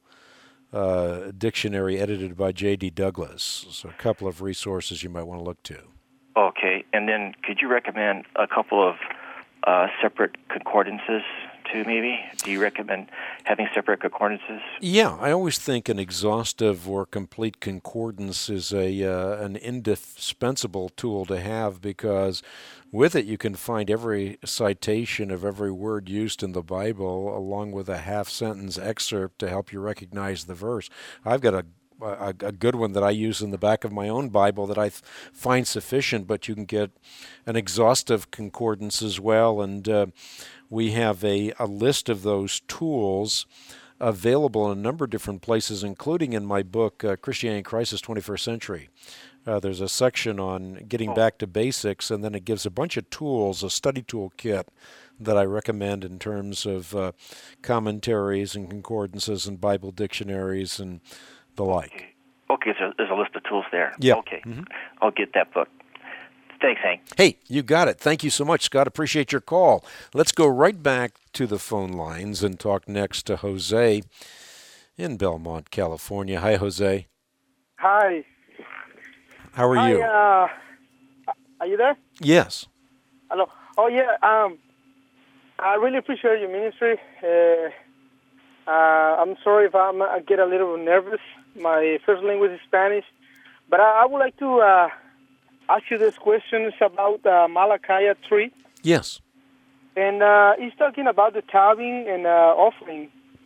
uh, Dictionary edited by J D Douglas. So a couple of resources you might want to look to. Okay, and then could you recommend a couple of uh, separate concordances too, maybe? Do you recommend having separate concordances? Yeah, I always think an exhaustive or complete concordance is a uh, an indispensable tool to have, because with it you can find every citation of every word used in the Bible, along with a half-sentence excerpt to help you recognize the verse. I've got a a, a good one that I use in the back of my own Bible that I th- find sufficient, but you can get an exhaustive concordance as well. And uh, we have a, a list of those tools available in a number of different places, including in my book, uh, Christianity Crisis twenty-first Century. Uh, there's a section on getting back to basics, and then it gives a bunch of tools, a study tool kit that I recommend in terms of uh, commentaries and concordances and Bible dictionaries and the like. Okay, so there's a list of tools there. Yeah. Okay, Mm-hmm. I'll get that book. Thanks, Hank. Hey, you got it. Thank you so much, Scott. Appreciate your call. Let's go right back to the phone lines and talk next to Jose in Belmont, California. Hi, Jose. Hi. How are Hi, you? Uh, are you there? Yes. Hello. Oh, yeah. Um, I really appreciate your ministry. Uh, uh, I'm sorry if I'm, I get a little nervous. My first language is Spanish. But I, I would like to uh, ask you these questions about uh, Malachi three. Yes. And uh, he's talking about the tithing and uh, offering.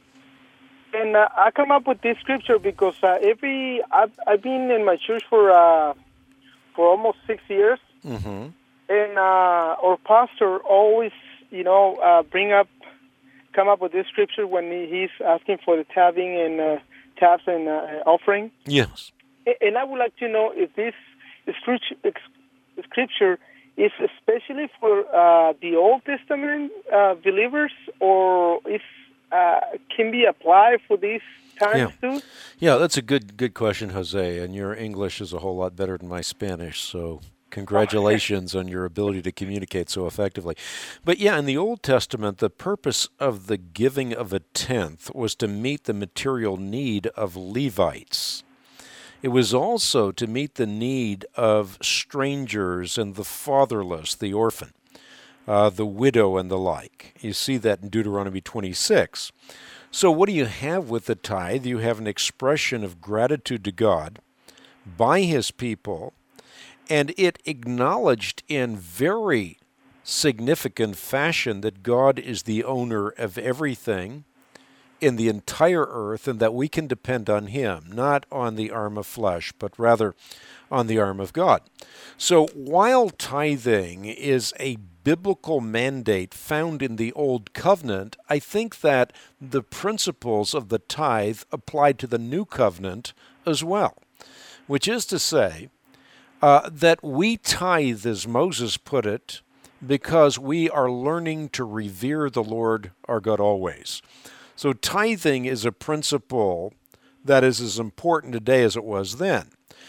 And uh, I come up with this scripture because uh, every I've, I've been in my church for uh, for almost six years, Mm-hmm. and uh, our pastor always, you know, uh, bring up, come up with this scripture when he, he's asking for the tithing and uh, tithes and uh, offering. Yes. And I would like to know if this scripture, scripture is especially for uh, the Old Testament uh, believers, or if uh, can be applied for these times Yeah. too. Yeah, that's a good good question, Jose. And your English is a whole lot better than my Spanish, so congratulations on your ability to communicate so effectively. But yeah, in the Old Testament, the purpose of the giving of a tenth was to meet the material need of Levites. It was also to meet the need of strangers and the fatherless, the orphan, uh, the widow, and the like. You see that in Deuteronomy twenty-six. So what do you have with the tithe? You have an expression of gratitude to God by His people, and it acknowledged in very significant fashion that God is the owner of everything in the entire earth, and that we can depend on Him, not on the arm of flesh, but rather on the arm of God. So while tithing is a biblical mandate found in the Old Covenant, I think that the principles of the tithe apply to the New Covenant as well, which is to say uh, that we tithe, as Moses put it, because we are learning to revere the Lord our God always. So tithing is a principle that is as important today as it was then.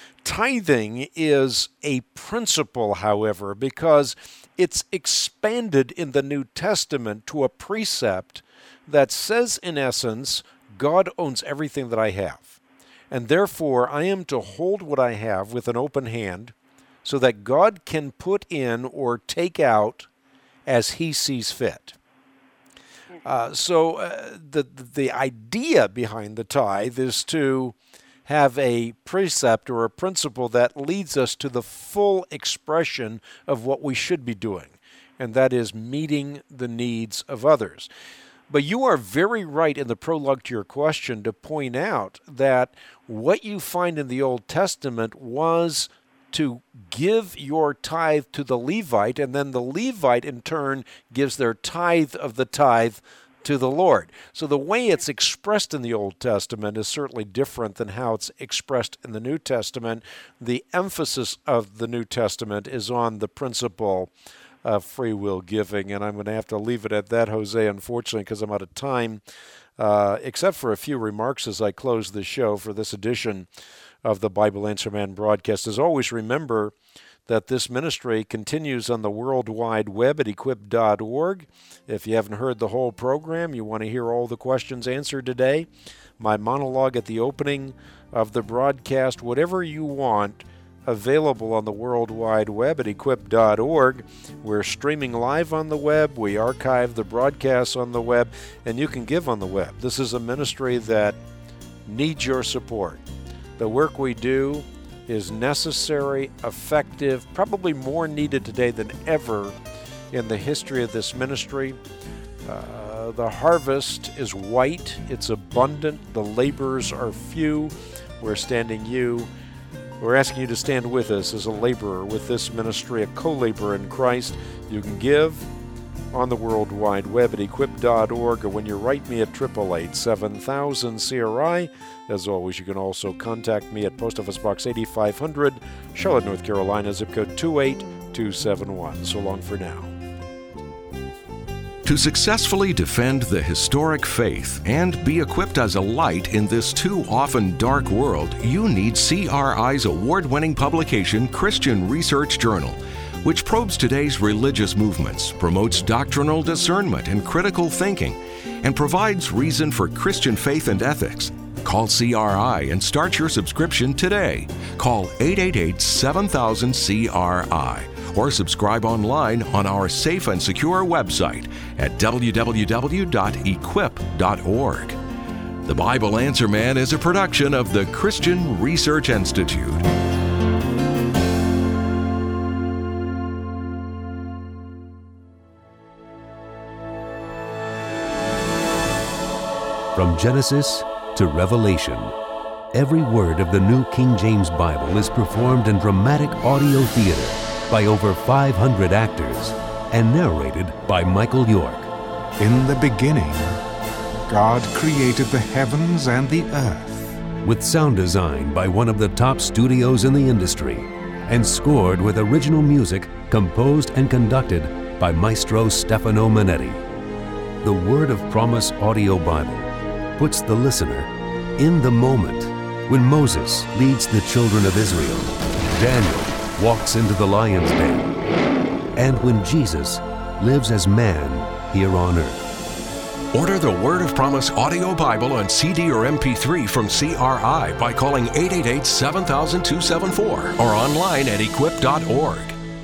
Tithing is a principle, however, because it's expanded in the New Testament to a precept that says, in essence, God owns everything that I have. And therefore, I am to hold what I have with an open hand so that God can put in or take out as He sees fit. Uh, so uh, the the idea behind the tithe is to have a precept or a principle that leads us to the full expression of what we should be doing, and that is meeting the needs of others. But you are very right in the prologue to your question to point out that what you find in the Old Testament was to give your tithe to the Levite, and then the Levite in turn gives their tithe of the tithe to the Lord. So the way it's expressed in the Old Testament is certainly different than how it's expressed in the New Testament. The emphasis of the New Testament is on the principle of free will giving, and I'm going to have to leave it at that, Jose, unfortunately, because I'm out of time, uh, except for a few remarks as I close the show for this edition of the Bible Answer Man broadcast. As always, remember that this ministry continues on the World Wide Web at equip dot org. If you haven't heard the whole program, you want to hear all the questions answered today, my monologue at the opening of the broadcast, whatever you want, available on the World Wide Web at equip dot org. We're streaming live on the web. We archive the broadcasts on the web, and you can give on the web. This is a ministry that needs your support. The work we do is necessary, effective, probably more needed today than ever in the history of this ministry. Uh, the harvest is white, it's abundant, the laborers are few, We're standing you. We're asking you to stand with us as a laborer with this ministry, a co-laborer in Christ. You can give on the World Wide Web at equip dot org, or when you write me at eight eight eight, seven thousand C R I. As always, you can also contact me at Post Office Box eighty-five hundred, Charlotte, North Carolina, zip code two eight two seven one. So long for now. To successfully defend the historic faith and be equipped as a light in this too often dark world, you need C R I's award-winning publication, Christian Research Journal, which probes today's religious movements, promotes doctrinal discernment and critical thinking, and provides reason for Christian faith and ethics. Call C R I and start your subscription today. Call eight eight eight, seven thousand, C R I or subscribe online on our safe and secure website at w w w dot equip dot org. The Bible Answer Man is a production of the Christian Research Institute. From Genesis to Revelation, every word of the New King James Bible is performed in dramatic audio theater by over five hundred actors and narrated by Michael York. In the beginning, God created the heavens and the earth. With sound design by one of the top studios in the industry and scored with original music composed and conducted by Maestro Stefano Manetti. The Word of Promise Audio Bible puts the listener in the moment when Moses leads the children of Israel, Daniel walks into the lion's den, and when Jesus lives as man here on earth. Order the Word of Promise Audio Bible on C D or M P three from C R I by calling eight eight eight, seven thousand, two seven four or online at equip dot org.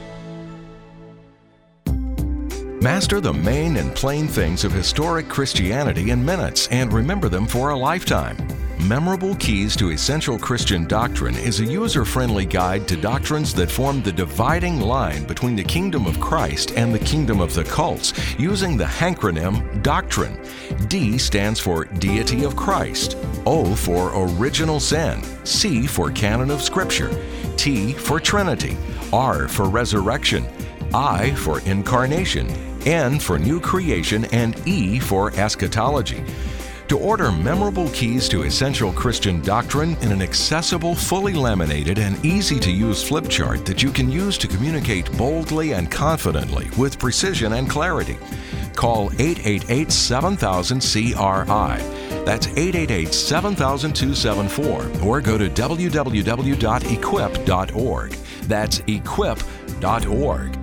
Master the main and plain things of historic Christianity in minutes and remember them for a lifetime. Memorable Keys to Essential Christian Doctrine is a user-friendly guide to doctrines that form the dividing line between the kingdom of Christ and the kingdom of the cults, using the hancronym Doctrine. D stands for Deity of Christ, O for Original Sin, C for Canon of Scripture, T for Trinity, R for Resurrection, I for Incarnation, N for New Creation, and E for Eschatology. To order Memorable Keys to Essential Christian Doctrine in an accessible, fully laminated, and easy-to-use flip chart that you can use to communicate boldly and confidently with precision and clarity, call eight eight eight, seven thousand, C R I. That's eight eight eight, seven thousand, two seven four, or go to w w w dot equip dot org. That's equip dot org.